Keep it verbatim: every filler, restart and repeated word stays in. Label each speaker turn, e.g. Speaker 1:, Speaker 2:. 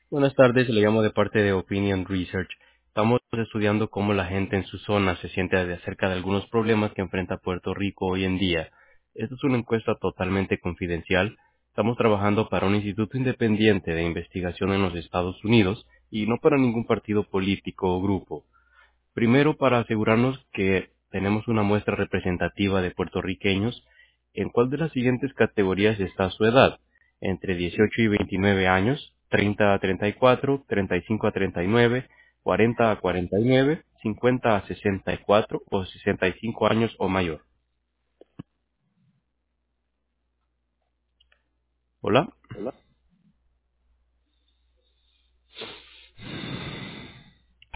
Speaker 1: Buenas tardes, le llamo de parte de Opinion Research. Estamos estudiando cómo la gente en su zona se siente de- acerca de algunos problemas que enfrenta Puerto Rico hoy en día. Esta es una encuesta totalmente confidencial. Estamos trabajando para un instituto independiente de investigación en los Estados Unidos y no para ningún partido político o grupo. Primero, para asegurarnos que tenemos una muestra representativa de puertorriqueños, ¿en cuál de las siguientes categorías está su edad? Entre dieciocho y veintinueve años, treinta a treinta y cuatro, treinta y cinco a treinta y nueve, cuarenta a cuarenta y nueve, cincuenta a sesenta y cuatro o sesenta y cinco años o mayor. Hola.